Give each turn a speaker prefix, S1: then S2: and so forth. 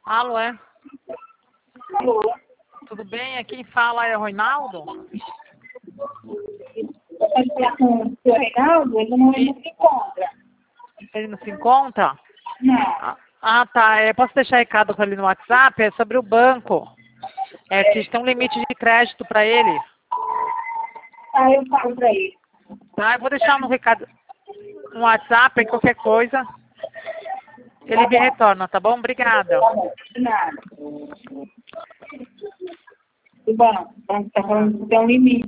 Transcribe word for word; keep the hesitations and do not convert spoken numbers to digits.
S1: Alô, é?
S2: Alô?
S1: Tudo bem? Quem fala é o Reinaldo?
S2: Eu posso falar com o senhor Reinaldo? Ele não, ele não se encontra.
S1: Ele não se encontra?
S2: Não.
S1: Ah, ah, tá. É, posso deixar recado para ele no WhatsApp? É sobre o banco. É que tem um limite de crédito para ele.
S2: Ah, eu falo pra ele.
S1: Tá, eu vou deixar no recado no WhatsApp, qualquer coisa. Ele
S2: Tá
S1: me
S2: bom.
S1: retorna, tá bom? Obrigada.
S2: Tá bom. De nada. Tudo bom. Então, tá falando que tem um limite.